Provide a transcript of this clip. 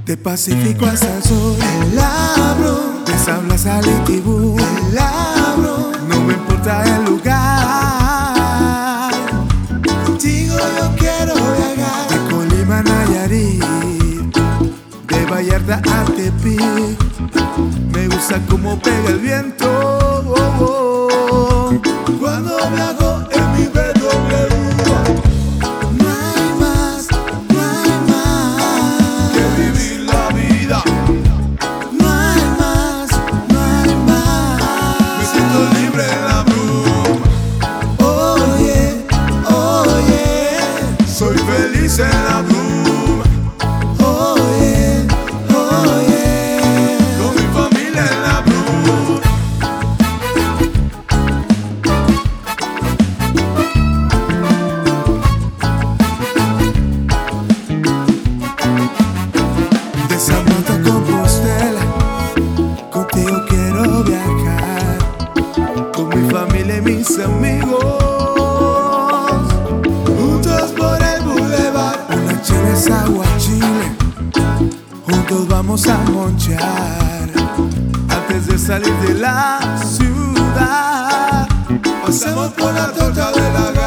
De Pacífico hasta el sur, el abro, de Sablas al Itibú, el abro, no me importa el lugar. contigo yo quiero viajar. De Colima a Nayarit, de Vallarta a Tepic, me gusta cómo pega el viento. Cuando viajo en mi BMW, no hay más Que vivir la vida, no hay más. me siento libre en la bruma, Oye, soy feliz en la bruma, oye, con mi familia en la bruma. De San Marta a Compostela, contigo quiero viajar, con mi familia y mis amigos, juntos por el bulevar. una chela es Aguachile, juntos vamos a monchar, antes de salir de la ciudad, Pasamos por la torta de la